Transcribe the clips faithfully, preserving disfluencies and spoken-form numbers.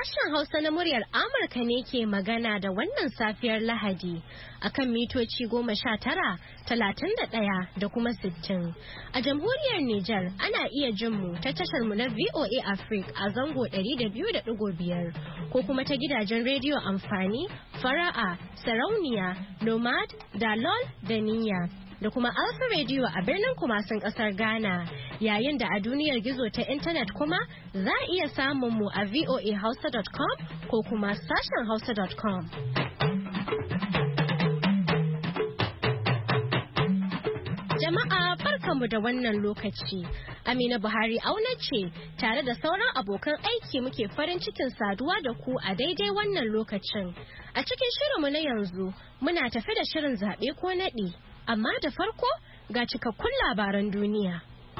Sashen Hausa na muryar Amurka ne ke magana da wannan safiyar Lahadi akan mitoci goma sha tara, talatin da ɗaya da kuma sittin. A jamhuriyar Nijar ana iya jin mu ta tashar mu na V O A Africa a zango ɗari da biyu da ɗigo biyar ko kuma ta gidajen rediyo amfani, fara'a, sarauniya, nomad, dalol da niyya. Da kuma Alpha Radio a birnin Kumasin kasar Ghana, yayin da a duniyar gizo ta intanet kuma za a iya samun mu a voa hausa dot com ko kuma sashen hausa dot com. Jama'a barkanmu da wannan lokaci. Amina Buhari auna ce tare da sauran abokan aiki muke farin cikin saduwa da ku a daidai wannan lokacin. A cikin shirinmu na yanzu muna tafi da shirin zaɓe ko naɗi. Amma da farko ga cikakkun labaran duniya.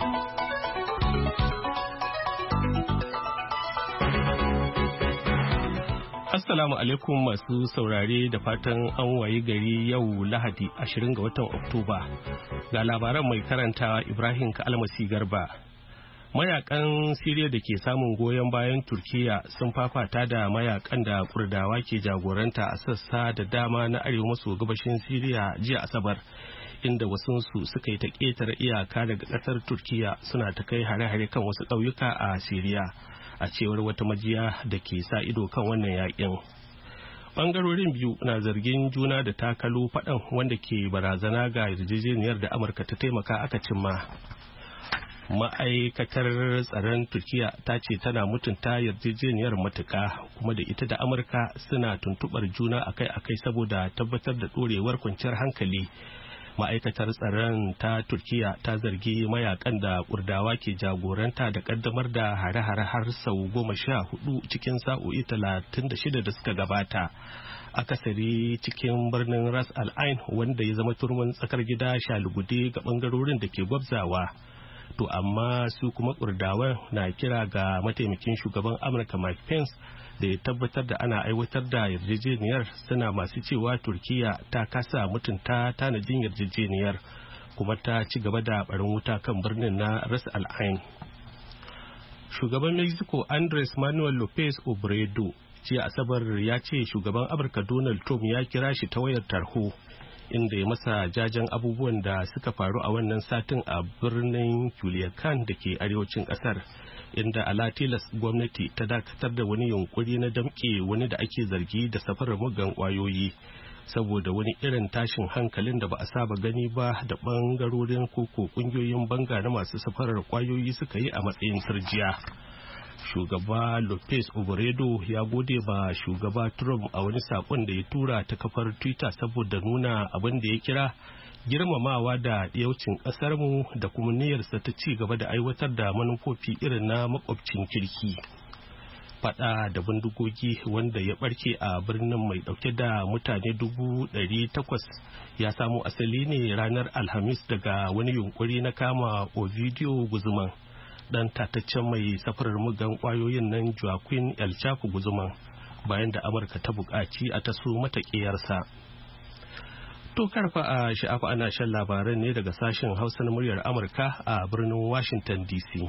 Assalamu alaikum masu saurare da fatan an wayi gari yau Lahadi ashirin ga watan Oktoba. Ga labaran mai karanta Ibrahim Kalmasi Garba. Mayakan Siriya da ke samun goyon bayan Turkiya sun fafata da mayakan da Kurdawa ke jagoranta a sassa da dama na arewa maso gabashin Siriya jiya Asabar, inda wasunsu suka yi ta ƙetare iyaka daga ƙasar Turkiya suna ta kai hare-hare kan wasu ƙauyuka a Siriya, a cewar wata majiya da ke sa ido kan wannan yakin. Bangarorin biyu na zargin juna da takalo faɗan wanda ke barazana ga yarjejeniyar da Amurka ta taimaka aka cimma. Ma'aikatar tsaron Turkiya ta ce tana mutunta yarjejeniyar matuka kuma da ita da Amurka suna tuntubar juna akai-akai saboda tabbatar da ɗorewar kwanciyar hankali. Ma'aikatar tsaron ta Turkiya ta zargi mayakan da Kurdawa ke jagoranta da kaddamar da hare-hare har sau goma sha hudu cikin sa'o'i talatin da shida da suka gabata, akasari cikin birnin Ras Al Ain wanda ya zama turmin tsakar gida shalugude ga bangarorin da ke gwabzawa. To amma su kuma Kurdawan na kira ga mataimakin shugaban Amurka Mike Pence da ya tabbatar da ana aiwatar da yarjejeniyar, suna masu cewa Turkiya ta kasa mutunta tanadin yarjejeniyar kuma ta ci gaba da barin wuta kan birnin na Ras Al Ain. Shugaban Mexico Andres Manuel Lopez Obrador jiya Asabar ya ce shugaban Amurka Donald Trump ya kira shi ta wayar tarho, inda ya masa jajen abubuwan da suka faru a wannan satin a birnin Culiacan da ke arewacin kasar, inda alatilas gwamnati ta dakatar da wani yunkuri na damƙe wani da ake zargi da safarar muggan ƙwayoyi saboda wani irin tashin hankalin da ba a saba gani ba da ɓangarorin koko ƙungiyoyin banga na masu safarar ƙwayoyi suka yi a matsayin turjiya. Shugaba Lopez Obrador ya gode ba shugaba Trump a wani sakon da ya tura ta kafar Twitter saboda nuna abin da ya kira girmamawa da yaucin ƙasarmu da kuma niyyarsa ta ci gaba da aiwatar da manufofi irin na makwabcin kirki. Fada da bindigogi wanda ya barke a birnin mai dauke da mutane dubu ɗari takwas ya samo asali ne ranar Alhamis daga wani yunkuri na kama Ovidio Guzman, dan tataccen mai safarar mugan kwayoyin nan Joaquin El Chapo Guzman, bayan da Amurka ta buƙaci a taso mata ƙiyarsa. To karfa a sha'afa ana shan labaran ne daga sashen Hausa na muryar Amurka a birnin Washington D C.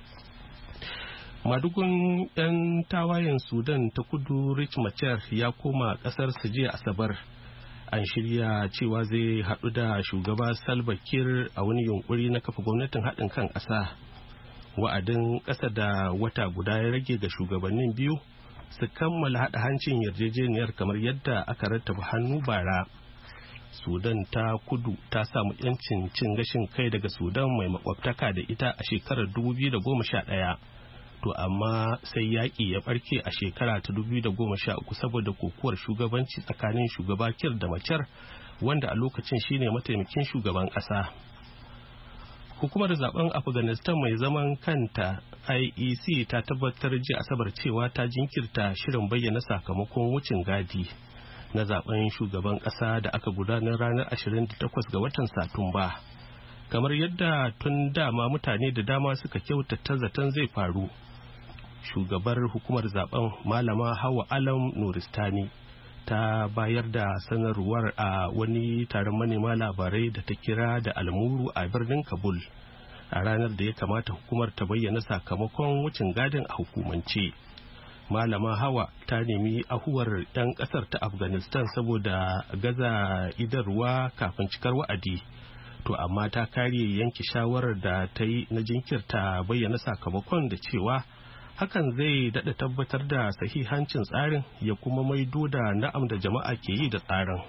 Madugun 'yan tawayen Sudan ta kudu Rich Machar ya koma ƙasar jiya Asabar. An shirya cewa zai haɗu da shugaba Salva Kiir a wani yunkuri na kafa gwamnatin haɗin kan ƙasa. Wa'adin ƙasa da wata guda ya rage ga shugabannin biyu su kammala haɗa hancin yarjejeniyar kamar yadda aka rattaba hannu bara. Sudan ta kudu ta samu yancin cin gashin kai daga Sudan mai makwabtaka da ita a shekarar dubu biyu da goma sha ɗaya. To amma sai yaƙi ya ɓarke a shekara ta dubu biyu da goma sha uku saboda kokuwar shugabanci tsakanin shugaba Kiir da Machar, wanda a lokacin shine mataimakin shugaban ƙasa. Hukumar zaben Afghanistan mai zaman kanta I E C ta tabbatar jiya Asabar cewa ta jinkirta shirin bayyana sakamakon wucin gadi na zaben shugaban ƙasa da aka gudanar ranar ashirin da takwas ga watan Satumba. Kamar yadda tun dama mutane da dama suka kyautata zaton zai faru. Shugabar hukumar zaben Malama Hawa Alam Nuristani ta bayar da sanarwar a wani taron manema labarai da ta kira da almuru a birnin Kabul a ranar da ya kamata hukumar ta bayyana sakamakon wucin gadin a hukumance. Malama Hawa ta nemi ahuwar 'yan kasar ta Afghanistan saboda gaza idarwa kafin cikar wa'adi. To amma ta kare yanke shawarar da ta yi na jinkirta bayyana sakamakon da cewa hakan zai daɗa tabbatar da sahihancin tsarin ya kuma maido da na'am da jama'a ke yi da tsarin.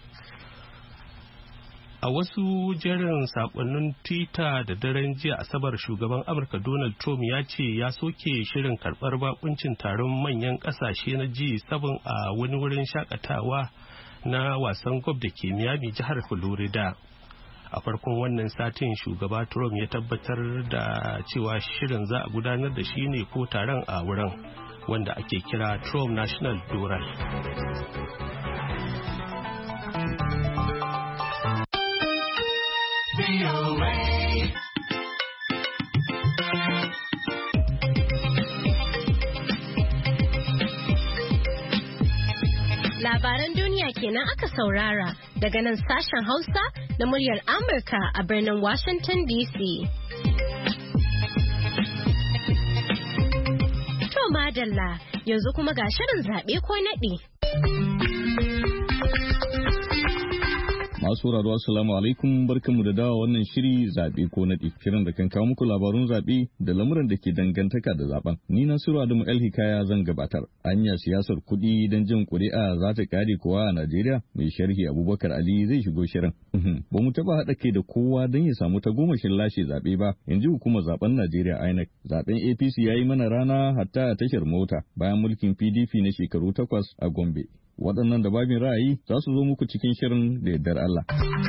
A wasu jerin sakonnin Twitter da daren jiya Asabar, shugaban Amurka Donald Trump ya ce ya soke shirin karɓar bakuncin taron manyan ƙasashe na G seven a wani wurin shakatawa na wasan golf da ke Miami, jihar Florida. A farkon wannan satin shugaba Trump ya tabbatar da cewa shirin za a gudanar da shi ne ko taron a wurin wanda ake kira Trump National Doral. Labaran duniya kenan aka saurara daga nan sashen Hausa na muryar Amurka a birnin Washington D C. To madalla, yanzu kuma ga shirin zaɓe ko naɗi. Masu sauraro assalamu alaikum, barkanmu da dawa wannan shiri zaɓe ko naɗi, shirin da kan kawo muku labarun zaɓe da lamuran da ke dangantaka da zaɓen. Ni Nasiru Adamu El Hikaya zan gabatar. Anya siyasar kuɗi don jin ƙuri'a za ta ƙare kowa a Najeriya? Mai sharhi Abubakar Ali zai shigo shirin. Ba mu taɓa haɗa kai da kowa don ya samu tagomashin lashe zaɓe ba, in ji hukumar zaɓen Najeriya I N E C. Zaɓen A P C ya yi mana rana hatta a tashar mota bayan mulkin P D P na shekaru takwas a Gombe. Waɗannan da babin ra'ayi za su zo muku cikin shirin da yardar Allah.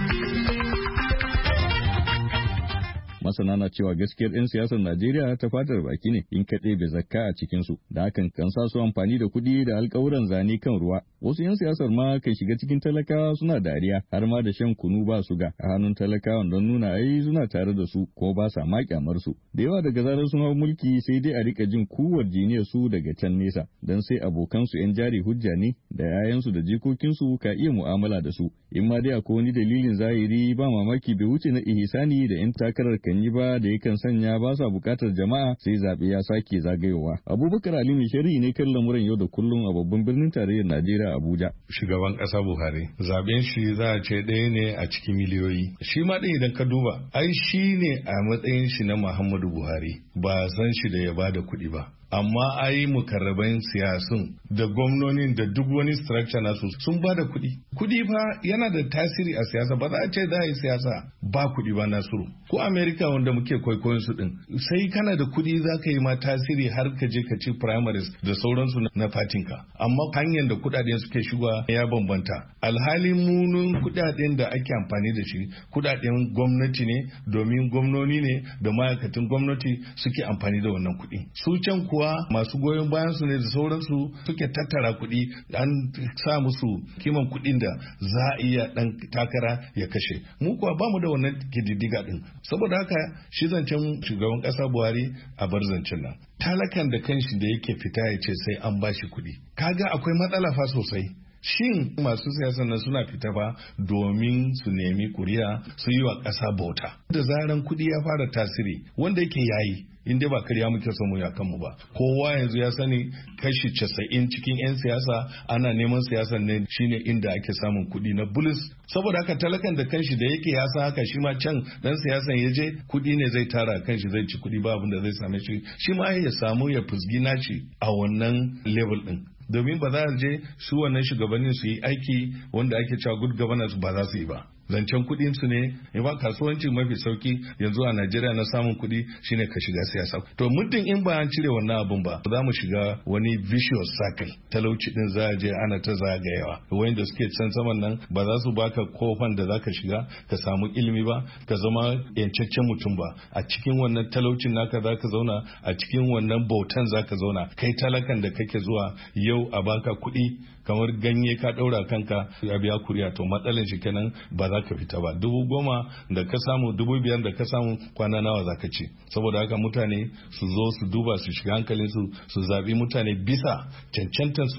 Masana na cewa gaskiyar 'yan siyasar Najeriya ta fatar baki ne in ka ɗebe zakka a cikinsu, da hakan kan sa su amfani da kuɗi da alƙawuran zane kan ruwa. Wasu 'yan siyasar ma kan shiga cikin talakawa suna dariya har ma da shan kunu ba suga a hannun talakawan don nuna ai suna tare da su ko ba sa ma kyamar su. Da yawa daga zarar sun hau mulki sai dai a rika jin kuwar jiniyar su daga can nesa, don sai abokansu 'yan jari hujja ne da 'ya'yansu da jikokinsu ka iya mu'amala da su. In ma dai akwai wani dalilin zahiri ba mamaki bai wuce na ihsani da 'yan takarar kan yi ba da yakan sanya ba sa bukatar jama'a sai zaɓe ya sake zagayowa. Abubakar Ali mai shari'i ne kan lamuran yau da kullum a babban birnin tarayyar Najeriya Abuja. Shugaban ƙasa Buhari zaben shi za a ce ɗaya ne a cikin miliyoyi. Shi ma ɗin idan ka duba ai shi ne a matsayin shi na Muhammadu Buhari ba san shi da ya bada kuɗi ba. Amma ai mukarraban siyasun da gwamnonin da duk wani structure nasu sun ba da kuɗi. Kuɗi fa yana da tasiri a siyasa, ba za a ce za a yi siyasa ba kuɗi ba, Nasiru. Ko Amerika wanda muke kwaikwayon su din, sai kana da kuɗi za ka yi ma tasiri har ka je ka ci primaries da sauransu na fatinka. Amma hanyar da kuɗaɗen suke shigowa ya bambanta. Alhalin munun kuɗaɗen da ake amfani da shi kuɗaɗen gwamnati ne, domin gwamnoni ne da ma'aikatan gwamnati suke amfani da wannan kuɗi. Su can kuwa masu goyon bayan su ne da sauransu suke tattara kuɗi, an sa musu kiman kuɗin da za a iya ɗan takara ya kashe. Mu kuwa ba mu da wannan kididdiga ɗin. Saboda haka shi zancen shugaban ƙasa Buhari a bar zancen nan. Talakan da kanshi da yake fita ya ce sai an bashi kuɗi. Kaga akwai matsala fa sosai. Shin masu siyasa nan suna fita ba domin su nemi kuriya su yi wa ƙasa bauta. Da zaran kuɗi ya fara tasiri wanda yake yayi, in dai ba karya muke son mu ya kanmu ba. Kowa yanzu ya sani kashi casa'in cikin 'yan siyasa ana neman siyasan ne shine inda ake samun kuɗi na bulus. Saboda haka talakan da kanshi da yake ya san haka, shi ma can dan siyasan ya je kuɗi ne zai tara kanshi, zai ci kuɗi ba abin da zai same shi, shi ma ya samu ya fusgi nashi a wannan level din. Domin ba za a je su wannan shugabannin su yi aiki wanda ake cewa good governance ba za su yi ba. Zancen kuɗin su ne, in ba kasuwanci mafi sauki yanzu a Najeriya na samun kuɗi shine ka shiga siyasa. To muddin in ba an cire wannan abun ba, za mu shiga wani vicious cycle. Talauci din za a je ana ta zagayewa. Wanda suke can saman nan ba za su baka kofan da za ka shiga ka samu ilimi ba, ka zama yancaccen mutum ba. A cikin wannan talaucin naka za ka zauna, a cikin wannan bautan za ka zauna. Kai talakan da kake zuwa yau a baka kuɗi kamar ganye ka ɗaura kanka ya biya kuriya, to matsalan shi kenan ba za ka fita ba. Dubu goma da ka samu, dubu biyar da ka samu, kwana nawa za ka ci? Saboda haka mutane su zo su duba, su shiga hankalin su su zaɓi mutane bisa cancantar su,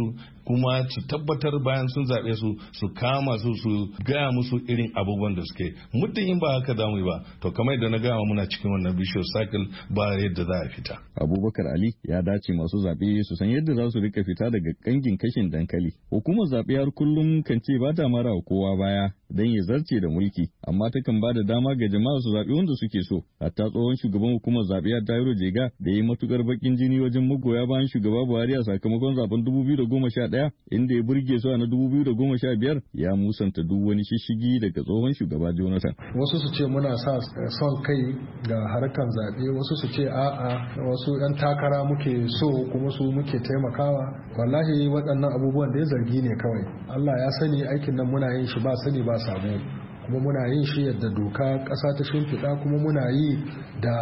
kuma su tabbatar bayan sun zaɓe su su kama su su gaya musu irin abubuwan da suke. Muddin in ba haka zamu yi ba to kamar da na gaya muna cikin wannan vicious cycle ba yadda za a fita. Abubakar Ali ya dace masu zaɓe su san yadda za su rika fita daga kangin kashin dankali. Hukumar zaɓe har kullum kan ce ba ta mara kowa baya don ya zarce da mulki, amma takan ba da dama ga jama'a su zaɓi wanda suke so. Hatta tsohon shugaban hukumar zaɓe a Tairo Jega da ya yi matukar bakin jini wajen magoya bayan shugaba Buhari a sakamakon zaben dubu biyu da goma sha ɗaya inda ya burge su a na dubu biyu da goma sha biyar ya musanta duk wani shishigi daga tsohon shugaba Jonathan. Wasu su ce muna sa son kai ga harkan zaɓe, wasu su ce a'a wasu 'yan takara muke so kuma su muke taimakawa. Wallahi waɗannan abubuwan da ya zargi ne kawai. Allah ya sani aikin nan muna yin shi ba sani ba sabo. kuma muna yin shi yadda doka ƙasa ta shimfiɗa, kuma muna yi da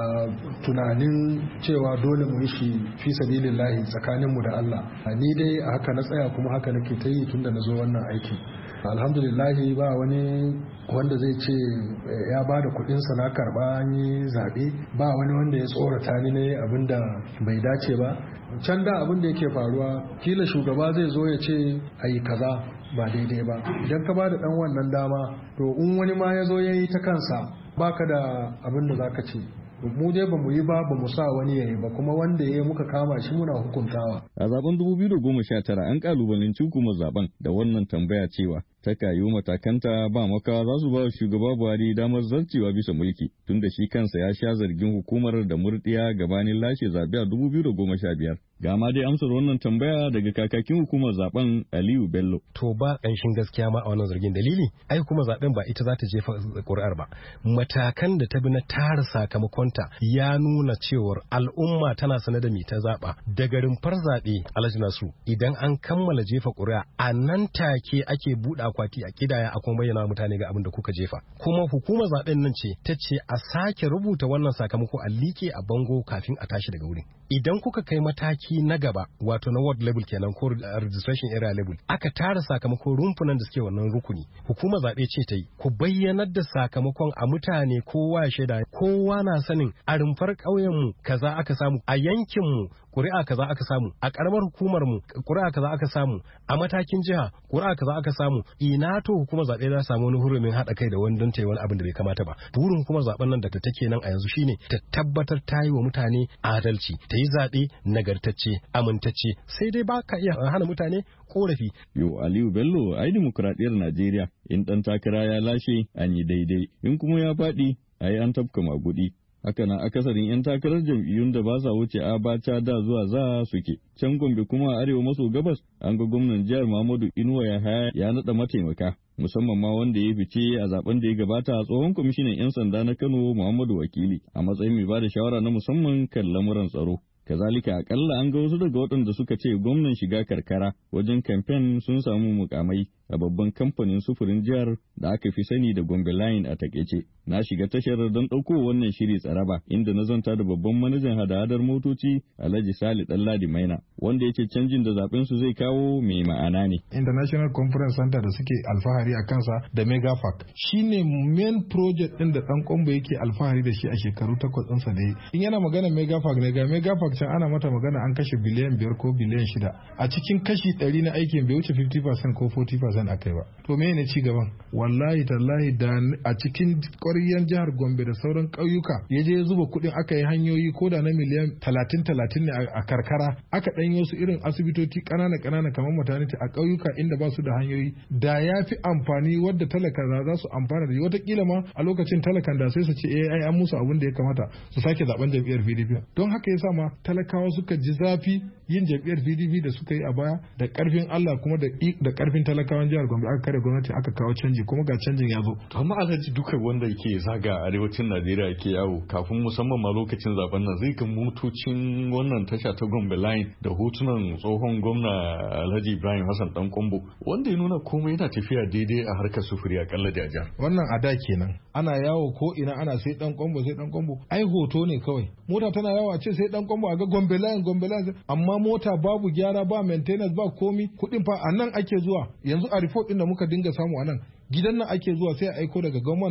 tunanin cewa dole mu yi shi fi sabilillahi tsakaninmu da Allah. Ni dai a haka na tsaya kuma haka nake ta yi tun da na zo wannan aikin. Alhamdulillahi ba wani wanda zai ce ya ba da kuɗinsa na karɓa an yi zaɓe, ba wani wanda ya tsorata ni ne abin da bai dace ba. Can da abin da yake faruwa kila shugaba zai zo ya ce a yi kaza ba daidai ba, idan ka ba da ɗan wannan dama to in wani ma ya zo ya yi ta kansa baka da abin da zaka ce. Mu dai ba mu yi ba ba mu sa wani yayi ba, kuma wanda ya muka kama shi muna hukuntawa. A zaben dubu biyu da goma sha tara an kalubalanci hukumar zaben da wannan tambaya cewa ta kayu matakanta ba maka za su ba shugaba Buhari damar zarcewa bisa mulki, tunda shi kansa ya sha zargin hukumar da murdiya gabanin lashe zabe a dubu biyu da goma sha biyar. Ga ma dai amsar wannan tambaya daga kakakin hukumar zaben Aliyu Bello. To ba ƙanshin gaskiya ma a wannan zargin, dalili ai hukumar zaben ba ita za ta jefa ƙuri'ar ba. Matakan da ta bi na tara sakamakonta ya nuna cewar al'umma tana sane da me ta zaba. Daga rumfar zaɓe Alhaji Nasu idan an kammala jefa ƙuri'a a nan take ake buɗe akwati a kidaya a kuma bayyana mutane ga abin da kuka jefa. Kuma hukumar zaben nan ce ta ce a sake rubuta wannan sakamako a liƙe a bango kafin a tashi daga wurin. Idan kuka kai mataki na gaba wato na ward level kenan ko registration area level aka tara sakamakon rumfunan da suke wannan rukuni, hukumar zaɓe ce ta yi ku bayyanar da sakamakon a mutane kowa ya shaida, kowa na sanin a rumfar ƙauyen mu kaza aka samu, a yankin mu ƙuri'a kaza aka samu, a ƙaramar hukumar mu ƙuri'a kaza aka samu, a matakin jiha ƙuri'a kaza aka samu. Ina to hukumar zaɓe za samu wani hurumin haɗa kai da wani don ta yi wani abin da bai kamata ba. Burin hukumar zaɓen nan da ta take nan a yanzu shine ta tabbatar ta yi wa mutane adalci, ta yi zaɓe nagartacce, amintacce, sai dai ba ka iya hana mutane korafi. Yo Aliyu Bello, ai dimokuraɗiyyar Najeriya in ɗan takara ya lashe an yi daidai, in kuma ya faɗi ai an tafka magudi. Haka na akasarin 'yan takarar jam'iyyun da ba sa wuce Abacha da zuwa za suke. Can Gombe kuma a arewa maso gabas an ga gwamnan jihar Muhammadu Inuwa Yahaya ya naɗa mataimaka, musamman ma wanda ya fice a zaben da ya gabata a tsohon kwamishinan 'yan sanda na Kano Muhammadu Wakili a matsayin mai ba da shawara na musamman kan lamuran tsaro. Kazalika akalla an ga wasu daga waɗanda suka ce gwamnan shiga karkara wajen kamfen sun samu mukamai a babban kamfanin sufurin jihar da aka fi sani da Gombe Line a takaice. Na shiga tashar don ɗauko wannan shiri tsaraba inda na zanta da babban manajan hada-hadar motoci Alhaji Sali Ɗanladi Maina wanda ya ce canjin da zaben su zai kawo mai ma'ana ne. International Conference Center da suke alfahari a kansa da Megafac shine main project ɗin da ɗan Kombo yake alfahari da shi a shekaru takwas ɗinsa da yi. In yana magana Megafac ne ga Megafac can ana mata magana an kashe biliyan biyar ko biliyan shida. A cikin kashi ɗari na aikin bai wuce fifty percent ko forty percent akai ba. To me ne ci gaban? Wallahi tallahi da a cikin ƙwaryen jihar Gombe da sauran ƙauyuka ya je zuba kuɗin aka yi hanyoyi ko da na miliyan talatin talatin ne a karkara aka ɗanyo su irin asibitoci ƙanana ƙanana kamar maternity a ƙauyuka inda ba su da hanyoyi da ya fi amfani wadda talaka za su amfana da shi. Wataƙila ma a lokacin talakan da sai su ce eh ai an musu abin da ya kamata su sake zaben jam'iyyar P D P. Don haka yasa ma talakawa suka ji zafi yin jam'iyyar P D P da suka yi a baya da ƙarfin Allah kuma da da ƙarfin talakawan jihar Gombe aka kare gwamnati aka kawo canji kuma ga canjin ya zo. To amma Alhaji duka wanda yake zaga arewacin Najeriya yake yawo kafin musamman ma lokacin zaben nan zai ga motocin wannan tasha ta Gombe Line da hotunan tsohon gwamna Alhaji Ibrahim Hassan Dan Kombo wanda ya nuna komai yana tafiya daidai a harkar sufuri a kalla da jihar. Wannan a da kenan ana yawo ko ina ana sai Dan Kombo sai Dan Kombo ai hoto ne kawai. Mota tana yawo a ce sai Dan Kombo a ga Gombe Line Gombe Line amma mota babu gyara ba maintenance ba komi kuɗin fa a nan ake zuwa yanzu a report din da muka dinga samu a nan gidan nan ake zuwa sai a aiko daga government house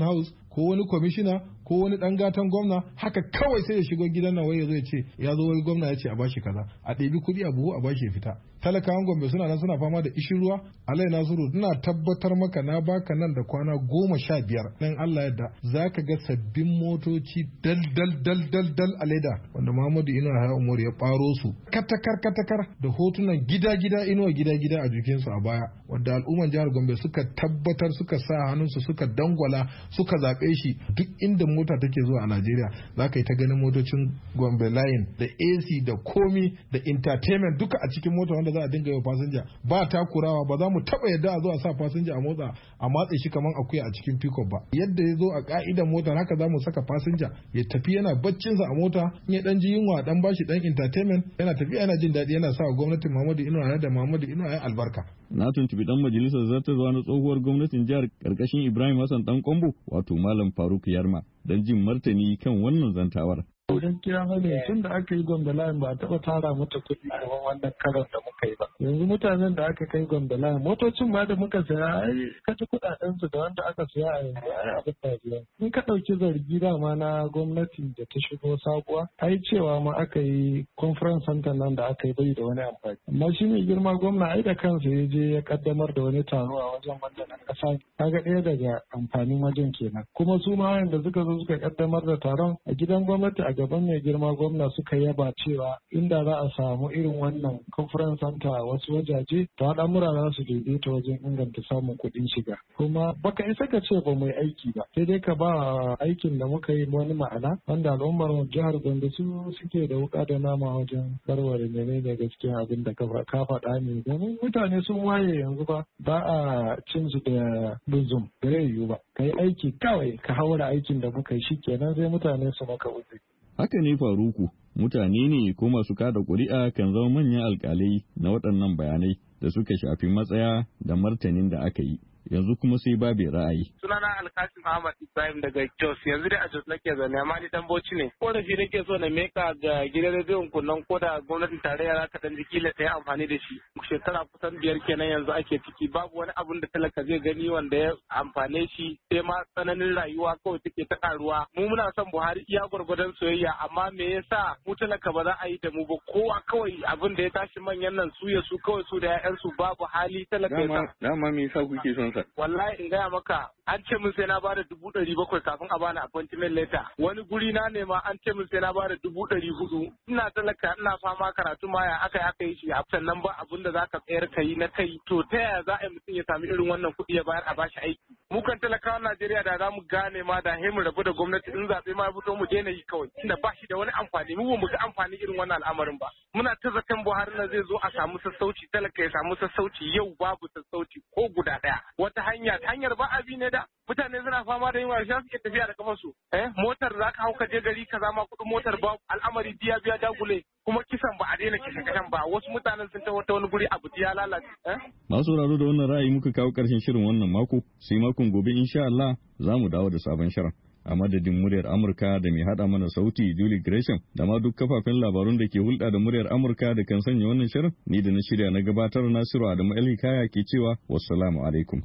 ko wani kwamishina ko wani dan gatan gwamna haka kawai sai ya shigo gidan nan wai ya zo ya ce ya zo wai gwamna ya ce a bashi kaza a ɗebi kuɗi a buhu a bashi ya fita. Talakawan Gombe suna nan suna fama da ishin ruwa. Alai Nasiru ina tabbatar maka na baka nan da kwana goma sha biyar nan Allah yadda za ka ga sabbin motoci dal dal dal dal dal a leda wanda Muhammadu Inuwa Yahaya Umaru ya ɓaro su katakar katakar da hotunan gida gida Inuwa gida gida a jikinsu a baya wanda al'umman jihar Gombe suka tabbatar suka sa hannunsu suka dangwala suka zaɓe shi. Duk inda mota take zuwa a Najeriya za ka yi ta ganin motocin Gombe Line da A C da komi da entertainment duka a cikin mota wanda za a dinga yi fasinja ba takurawa. Ba za mu taba yadda a zo a sa fasinja a motsa a matse shi kamar akuya a cikin pickup ba. Yadda ya zo a ka'idan motar haka za mu saka fasinja ya tafi yana baccinsa a mota in ya dan ji yunwa dan bashi dan entertainment yana tafiya yana jin daɗi yana sa wa gwamnatin Muhammadu Inuwa da Muhammadu Inuwa ya albarka. Na tuntubi dan majalisar zartarwa na tsohuwar gwamnatin jihar karkashin Ibrahim Hassan Dan Kombo wato Malam Faruk Yarma don jin martani kan wannan zantawar. Gaskiya ne tun da aka yi Gombe Line ba a taɓa tara mata kuɗi kamar wannan karon da muka yi ba. Yanzu mutanen da aka kai Gombe Line motocin ma da muka saya ai kaji kuɗaɗen su da wanda aka saya a yanzu ai abin da biya. In ka ɗauki zargi dama na gwamnati da ta shigo sabuwa ai cewa ma aka yi conference center nan da aka yi bai da wani amfani. Amma shi mai girma gwamna ai da kansa ya je ya kaddamar da wani taro a wajen wannan ƙasa. Kaga ɗaya daga amfanin wajen kenan. Kuma su ma wanda suka zo suka kaddamar da taron a gidan gwamnati a gaban mai girma gwamna suka yaba cewa inda za a samu irin wannan conference center a wasu wajaje to al'amura za su daidaita wajen inganta samun kuɗin shiga kuma baka isa ka ce ba mai aiki ba sai dai ka ba aikin da muka yi wani ma'ana wanda al'ummar jihar Gombe su suke da wuka da nama wajen warware mene da gaskiya abin da ka faɗa ne domin mutane sun waye yanzu ba ba a cin su da luzum da yiwu ba ka yi aiki kawai ka haura aikin da muka yi shikenan sai mutane su maka wuce. Haka ne Faruku, mutane ne ko masu kada ƙuri'a kan zama manyan alƙalai na waɗannan bayanai da suka shafi matsaya da martanin da aka yi. Yanzu kuma sai babu ra'ayi. Sunana Alkasim Ahmad Ibrahim daga Jos, yanzu dai a Jos nake zaune amma ni dan Bauchi ne. Ko da shi nake so na meka ga gidan rediyon kunnan ko da gwamnatin tarayya za ta dan jikila ta yi amfani da shi. Shekara kusan biyar kenan yanzu ake ciki babu wani abun da talaka zai gani wanda ya amfane shi sai ma tsananin rayuwa kawai take ta karuwa. Mu muna son Buhari iya gwargwadon soyayya amma me yasa mu talaka ba za a yi da mu ba kowa kawai abin da ya tashi manyan nan su ya su kawai su da 'ya'yansu babu hali talaka ya dama me yasa kuke son sa? Wallahi in gaya maka an ce min sai na bada dubu ɗari bakwai kafin a bani appointment letter. Wani guri na nema an ce min sai na bada dubu ɗari hudu. Ina talaka ina fama karatu ma ya aka aka yi shi a sannan ba abin da zaka tsayar ka yi na kai. To ta yaya za a yi mutum ya sami irin wannan kuɗi ya bayar a bashi aiki? Mu kan talakawan Najeriya da za mu gane ma da mu rabu da gwamnati in zaɓe ma ya fito mu daina yi kawai. Tunda ba shi da wani amfani mu ba mu ga amfani irin wannan al'amarin ba. Muna ta zaton Buhari na zai zo a samu sassauci talaka ya samu sassauci yau babu sassauci ko guda ɗaya. Wata hanya hanyar ba abi ne da mutane suna fama da yunwa shi suke tafiya da kafarsu eh motar za ka hau ka je gari kaza ma kudin motar ba al'amari biya biya dagule kuma kisan ba a daina kisan kasan ba wasu mutanen sun taho ta wani guri abu ya lalace eh masu sauraro da wannan ra'ayi muka kawo karshen shirin wannan mako sai makon gobe insha Allah za mu dawo da sabon shirin a madadin muryar Amurka da mai hada mana sauti Julie Gresham da ma duk kafafen labarun da ke hulɗa da muryar Amurka da kan sanya wannan shirin ni da na shirya na gabatar Nasiru Adamu Alhikaya ke cewa wassalamu alaikum.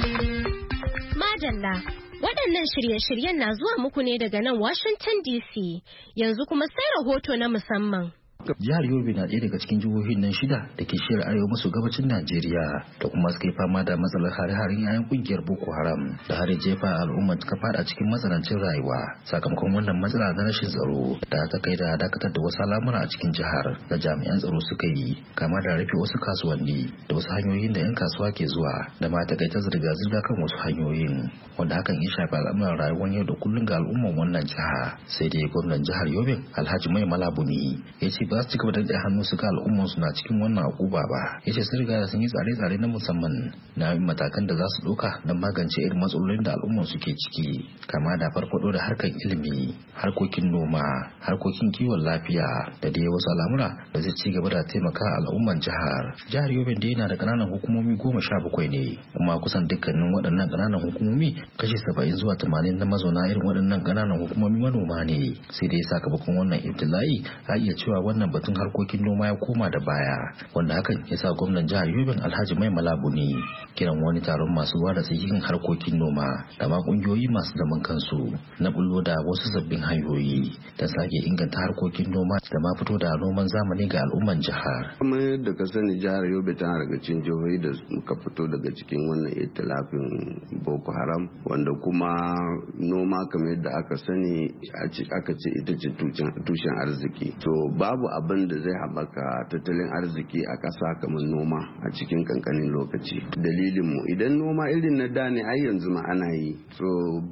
Madalla waɗannan shirye-shiryen na zuwa muku ne daga nan Washington D C yanzu kuma sai rahoto na musamman. Jihar Yobe na ɗaya daga cikin jihohin nan shida da ke shirya arewa maso gabacin Najeriya da kuma suka yi fama da matsalar hare-haren yayan kungiyar Boko Haram da har jefa al'umma suka fada cikin matsanancin rayuwa sakamakon wannan matsala na rashin tsaro da ta kai da dakatar da wasu al'amura a cikin jihar da jami'an tsaro suka yi kama da rufe wasu kasuwanni da wasu hanyoyin da 'yan kasuwa ke zuwa da ma ta kai ta zirga-zirga kan wasu hanyoyin wanda hakan ya shafi al'amuran rayuwar yau da kullum ga al'umman wannan jiha sai dai gwamnan jihar Yobe Alhaji Mai Malabuni ya ce ba su ci gaba da hannu su ga al'umman su na cikin wannan akuba ba yace sun riga sun yi tsare-tsare na musamman na matakan da za su ɗauka don magance irin matsalolin da al'umman su ke ciki kama da farfado da harkar ilimi harkokin noma harkokin kiwon lafiya da dai wasu al'amura da zai ci gaba da taimaka al'umman jihar jihar Yobe da yana da ƙananan hukumomi goma sha bakwai ne kuma kusan dukkanin waɗannan ƙananan hukumomi kashi saba'in zuwa tamanin na mazauna irin waɗannan ƙananan hukumomi manoma ne sai dai sakamakon wannan ibtila'i a iya cewa wannan wannan batun harkokin noma ya koma da baya, wanda hakan ya sa gwamnan jihar Yobe Alhaji Mai Malabuni kiran wani taron masu ruwa da tsakin harkokin noma da ma kungiyoyi masu zaman kansu na bullo da wasu sabbin hanyoyi da sake inganta harkokin noma da ma fito da noman zamani ga al'umman jihar. Kuma yadda ka sani jihar Yobe tana daga cikin jihohi da muka fito daga cikin wannan itilafin Boko Haram, wanda kuma noma kamar yadda aka sani aka ce ita ce tushen arziki. To babu abin da zai haɓaka tattalin arziki a ƙasa kamar noma a cikin kankanin lokaci. Dalilin mu idan noma irin na da ne ai yanzu ma ana yi, so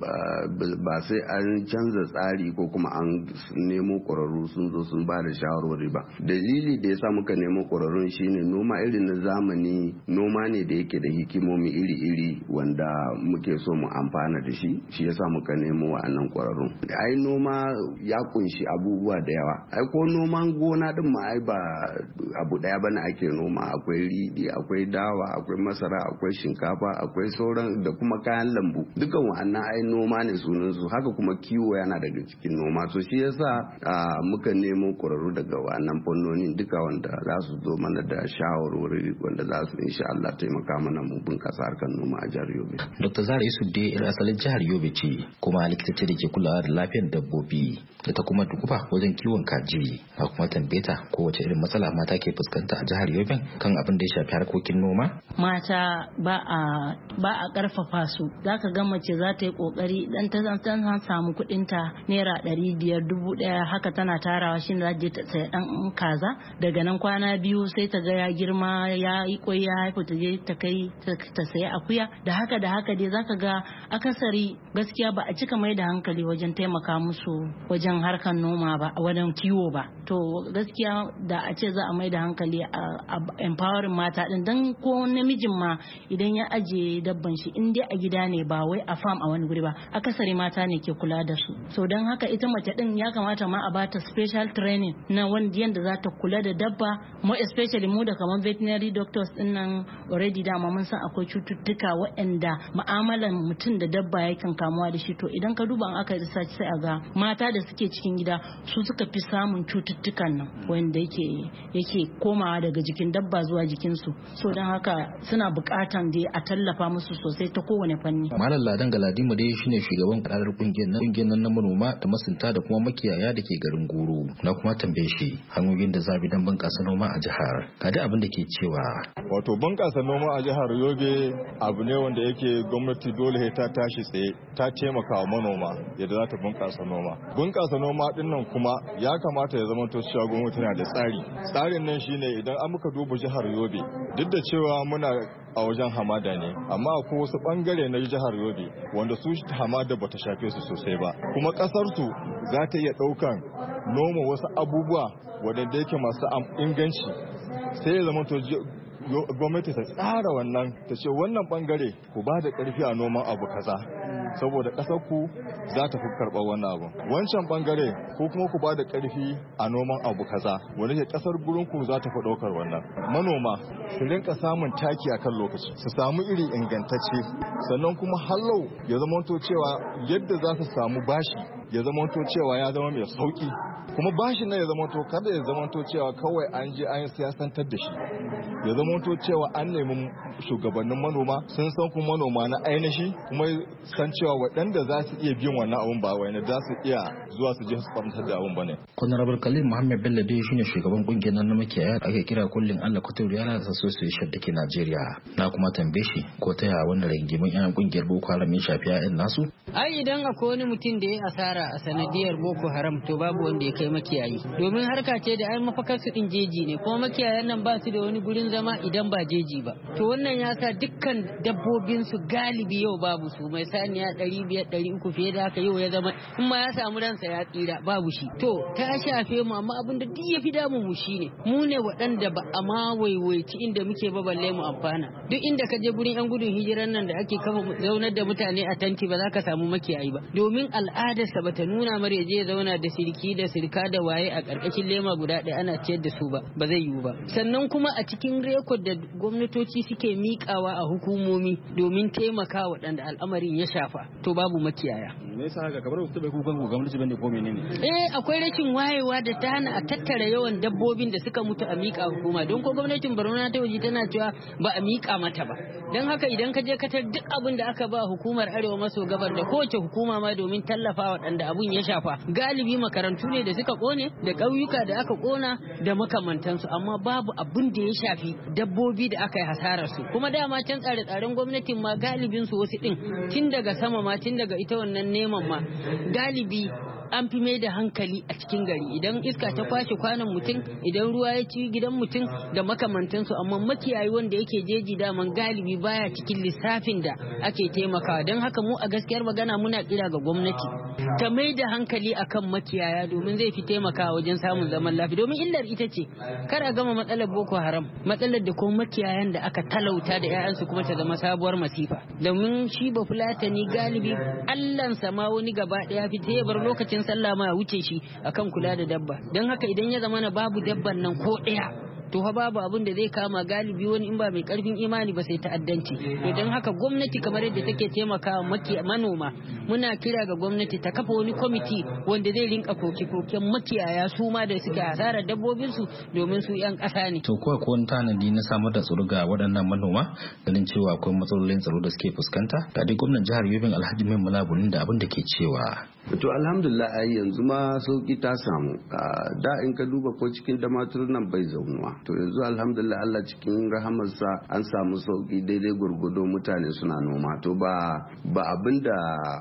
ba sai an canza tsari ko kuma an nemo ƙwararru sun zo sun ba da shawarwari ba. Dalili da yasa muka nemo ƙwararrun shine noma irin na zamani noma ne da yake da hikimomi iri-iri wanda muke so mu amfana da shi, shi yasa muka nemo wa'annan ƙwararrun. Ai noma ya kunshi abubuwa da yawa, ai ko noman gona din ma ai ba abu daya bane ake noma, akwai riɗi, akwai dawa, akwai masara, akwai shinkafa, akwai sauran da kuma kayan lambu, dukan wa'annan ai noma ne sunan su. Haka kuma kiwo yana daga cikin noma, so shi yasa muka nemo ƙwararru daga wa'annan fannonin duka wanda za su zo mana da shawarwari wanda za su insha Allah taimaka mana mu bunƙasa harkar noma a jihar Yobe. Dokta Zara Yusuf dai yar asalin jihar Yobe ce, kuma likita ce da ke kulawa da lafiyar dabbobi da ta kuma dukufa wajen kiwon kaji. A kuma tambeta ko wace irin matsala mata ke fuskanta a jihar Yobe kan abin da ya shafi harkokin noma. Mata ba a ba a karfafa su, zaka ga mace za ta yi kokari dan ta ta samu kuɗin ta naira ɗari biyar dubu ɗaya haka tana tarawa shi za ta saya dan kaza, daga nan kwana biyu sai ta ga ya girma ya yi kwai ya haifu ta je ta kai ta saya akuya, da haka da haka dai zaka ga akasari gaskiya ba a cika mai da hankali wajen taimaka musu wajen harkar noma ba, wajen kiwo ba. To gaskiya da a ce za a mai da hankali a empowering mata din, dan ko namijin ma idan ya aje dabban shi in dai a gida ne ba wai a farm a wani guri ba, akasari mata ne ke kula da su. So dan haka ita mace din ya kamata ma a bata special training na wanda yanda za ta kula da dabba, mu especially mu da kamar veterinary doctors din nan already dama mun san akwai cututtuka waɗanda mu'amalan mutum da dabba yakan kamuwa da shi. To idan ka duba an aka research sai a ga mata da suke cikin gida su suka fi samun cututtukan nan wanda yake yake komawa daga jikin dabba zuwa jikin su. So dan haka suna buƙatan dai a tallafa musu sosai ta kowane fanni. Malam Ladan Galadima dai shine shugaban kadar kungiyar nan kungiyar nan na manoma da masunta da kuma makiyaya da ke garin Goro. Na kuma tambaye shi hanyoyin da zabi dan bunƙasa noma a jihar. Ga dai abin da ke cewa wato bunƙasa noma a jihar Yobe abu ne wanda yake gwamnati dole ta tashi tsaye ta taimaka wa manoma yadda za ta bunƙasa noma. Bunƙasa noma din nan kuma ya kamata ya zama to cewa gwamnati na da tsari. Tsarin nan shine idan an muka duba jihar Yobe, duk da cewa muna a wajen hamada ne, amma akwai wasu bangare na jihar Yobe wanda su hamada bata shafe su sosai ba, kuma kasar su za ta iya daukan noma wasu abubuwa wadanda yake masu inganci, sai ya zama to gwamnati ta tsara wannan ta ce wannan bangare ku ba da karfi a noman abu kaza saboda kasar ku za ta fi karɓar wannan abu, wancan bangare ko kuma ku ba da karfi a noman abu kaza wanda ke kasar gurin ku za ta fi ɗaukar wannan. Manoma su rinka samun taki akan lokaci, su samu iri ingantacce, sannan kuma hallau ya zama to cewa yadda za su samu bashi ya zama to cewa ya zama mai sauki, kuma bashi na ya zama to kada ya zama to cewa kawai an je an siyasantar da shi, ya zama to cewa an nemi shugabannin manoma sun san kuma manoma na ainihi, kuma san cewa waɗanda za su iya bin wannan abun ba wai za su iya zuwa su je su kwamtar da abun bane. Honorable Khalil Muhammad Bello dai shine shugaban kungiyar nan na makiyaya ake kira kullin Allah Kuturu Yana Association da ke Najeriya. Na kuma tambaye shi ko ta yaya wannan rigimin yan kungiyar Boko Haram ya shafi ƴaƴan nasu. Ai idan akwai wani mutum da ya asara a sanadiyar Boko Haram to babu wanda ya kai makiyayi, domin harka ce da ai mafakar su din jeji ne, kuma makiyayan nan ba su da wani gurin zama idan ba jeji ba. To wannan ya sa dukkan dabbobin su galibi yau babu su, mai saniya ɗari biyar ɗari uku fiye da haka yau ya zama in ma ya samu ransa ya tsira babu shi. To ta shafe mu, amma abin da duk ya fi damun mu shine mu ne waɗanda ba a ma waiwaici inda muke ba balle mu amfana. Duk inda ka je gurin yan gudun hijiran nan da ake kafa zaunar da mutane a tanti ba za ka samu makiyayi ba, domin al'adarsa ba bata nuna mara je zauna da sirki da sirka da waye a karkashin lema guda ɗaya ana ciyar da su ba ba zai yiwu ba. Sannan kuma a cikin rekod da gwamnatoci suke miƙawa a hukumomi domin taimaka waɗanda al'amarin ya shafa to babu makiyaya. Me yasa haka kamar wasu bai kukan gwamnati bane ko menene? Eh akwai rashin wayewa da ta hana a tattara yawan dabbobin da suka mutu a miƙa hukuma don ko gwamnatin Borno ta waje tana cewa ba a miƙa mata ba. Don haka idan ka je ka tar duk abin da aka ba hukumar Arewa maso gabar da kowace hukuma ma domin tallafa waɗanda abun ya shafa galibi makarantu ne da suka kone da ƙauyuka da aka kona da makamantansu amma babu abin da ya shafi dabbobi da aka yi hasarar su kuma dama can tsare-tsaren gwamnatin ma galibin su wasu din tun daga sama ma tun daga ita wannan neman ma galibi an fi mai da hankali a cikin gari idan iska ta kwashe kwanan mutum idan ruwa ya ci gidan mutum da makamantansu amma makiyayi wanda yake jeji daman galibi baya cikin lissafin da ake taimakawa don haka mu a gaskiyar magana muna kira ga gwamnati ta mai da hankali akan makiyaya domin zai fi taimakawa wajen samun zaman lafiya domin illar ita ce kar a gama matsalar boko haram matsalar da kuma makiyayan da aka talauta da 'ya'yansu kuma ta zama sabuwar masifa domin shi ba fulatani galibi allansa ma wani gaba daya fita ya bar lokacin sallah ma ya wuce shi akan kula da dabba don haka idan ya zama na babu dabban nan ko ɗaya to fa babu abin da zai kama galibi wani in ba mai karfin imani ba sai ta'addanci to don haka gwamnati kamar yadda take taimakawa manoma muna kira ga gwamnati ta kafa wani kwamiti wanda zai rinka koke-koken makiyaya su ma da suke hasarar dabbobin su domin su yan ƙasa ne to ko ko tanadi na samar da tsaro ga waɗannan manoma ganin cewa akwai matsalolin tsaro da suke fuskanta ga dai gwamnatin jihar Yobe Alhaji Mai Malabunin da abin da ke cewa to alhamdulillah ai yanzu ma sauki ta samu da in ka duba ko cikin damatur nan bai zaunuwa to yanzu alhamdulillah Allah cikin rahamarsa an samu sauki daidai gurgudo mutane suna noma to ba ba abinda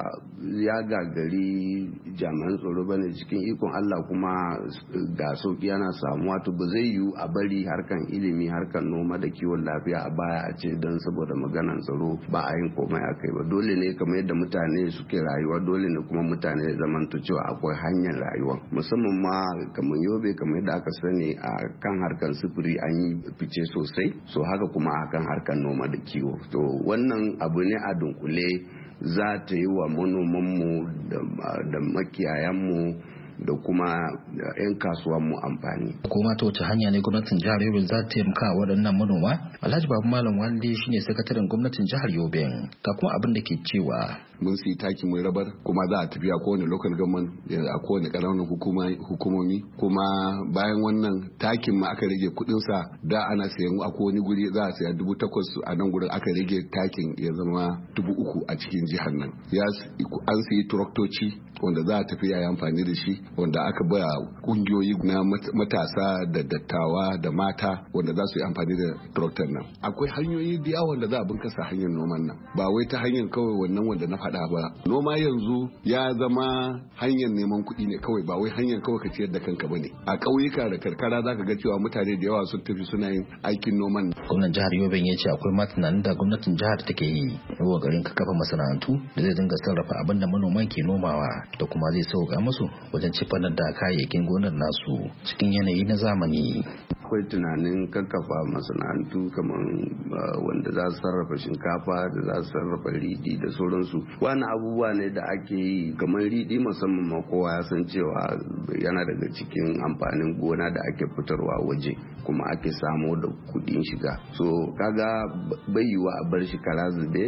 ya gagari jami'an tsaro bane cikin ikon Allah kuma ga sauki yana samuwa to ba zai yiwu a bari harkan ilimi harkan noma da kiwon lafiya a baya a ce don saboda maganan tsaro ba a yin komai akai ba dole ne kamar yadda mutane suke rayuwa dole ne kuma mutane ya zamanto cewa akwai hanyar rayuwa musamman ma kamar Yobe kamar yadda aka sani a kan harkan sufuri an yi fice sosai so haka kuma a kan harkan noma da kiwo to wannan abu ne a dunkule za ta yi wa manomanmu da makiyayanmu da kuma 'yan kasuwan mu amfani. Kuma ta wace hanya ne gwamnatin jihar Yobe za ta taimaka waɗannan manoma? Alhaji Babu Malam Wande shine sakataren gwamnatin jihar Yobe. Ga kuma abin da ke cewa mun siyi taki mun rabar kuma za a tafi a kowane local government a kowane ƙananan hukumomi kuma bayan wannan takin ma aka rage kuɗin sa da ana sayan a kowane guri za a saya dubu takwas a nan gurin aka rage takin ya zama dubu uku a cikin jihar nan. Ya an siyi turaktoci wanda za a tafi a yi amfani da shi wanda aka baya kungiyoyi na matasa da dattawa da mata wanda za su yi amfani da tractor nan akwai hanyoyi da yawa wanda za a bunkasa hanyar noman nan ba wai ta hanyar kawai wannan wanda na faɗa ba noma yanzu ya zama hanyar neman kuɗi ne kawai ba wai hanyar kawai ka ciyar da kanka bane a ƙauyuka da karkara zaka ga cewa mutane da yawa sun tafi suna yin aikin noman. Gwamnan jihar Yobe ya ce akwai ma tunanin da gwamnatin jihar take yi wa garin ka kafa masana'antu da zai dinga sarrafa abin da manoman ke nomawa da kuma zai sauka musu wajen cifanar da kayayyakin gonar nasu cikin yanayi na zamani. Akwai tunanin kakkafa masana'antu kamar wanda za su sarrafa shinkafa da za su sarrafa riɗi da sauransu. Wani abubuwa ne da ake yi kamar riɗi musamman ma kowa ya san cewa yana daga cikin amfanin gona da ake fitarwa waje kuma ake samo da kuɗin shiga. So kaga bai yiwa a bar shi kara zube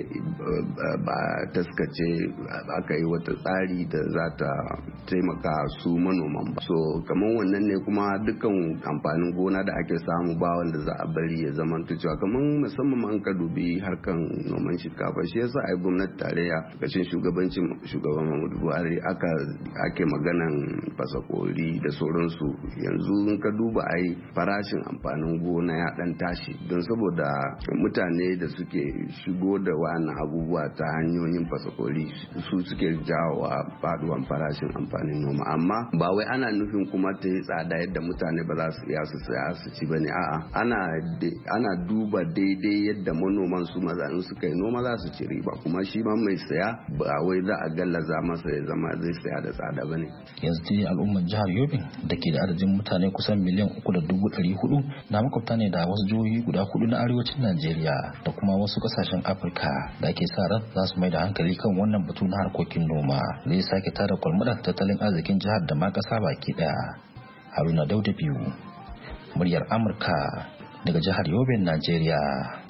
ba taskace aka yi wata tsari da za ta taimaka su manoman ba. So kamar wannan ne kuma dukkan amfanin gona da ake samu ba wanda za a bari ya zama cewa kamar musamman an ka dubi harkan noman shinkafa shi yasa ai gwamnati tarayya kashin shugabancin shugaban Muhammadu Buhari aka ake maganan fasakori da sauransu yanzu in ka duba ai farashin amfanin gona ya dan tashi don saboda mutane da suke shigo da wannan abubuwa ta hanyoyin fasakori su suke jawowa faduwan farashin amfanin noma amma ba wai ana nufin kuma ta yi tsada yadda mutane ba za su iya su saya su ci bane a'a ana ana duba daidai yadda manoman su maza in suka yi noma za su ci riba kuma shi ma mai saya ba wai za a gallaza masa ya zama zai saya da tsada bane. Yanzu dai al'ummar jihar Yobe da ke da adadin mutane kusan miliyan uku da dubu ɗari hudu na makwabta ne da wasu jihohi guda hudu na arewacin Najeriya da kuma wasu kasashen Afirka da ake sa ran za su mai da hankali kan wannan batu na harkokin noma zai sake tada kwalmuran tattalin arzikin jihar da ma kasa baki daya. Haruna Dauda biyu muryar Amurka daga jihar Yobe, Najeriya.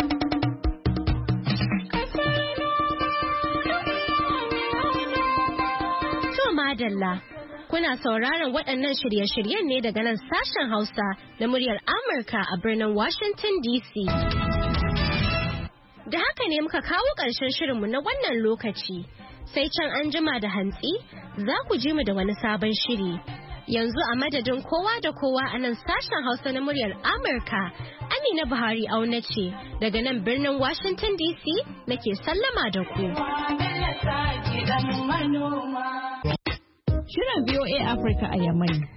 To madalla, kuna sauraron waɗannan shirye-shiryen ne daga nan sashen Hausa na muryar Amurka a birnin Washington D C. Da haka ne muka kawo ƙarshen shirinmu na wannan lokaci, sai can an jima da hantsi za ku ji mu da wani sabon shiri. Yanzu a madadin kowa da kowa a nan sashen Hausa na muryar Amurka, Amina Buhari auna ce daga nan birnin Washington D C nake sallama da ku. Shirin V O A Africa a Yamai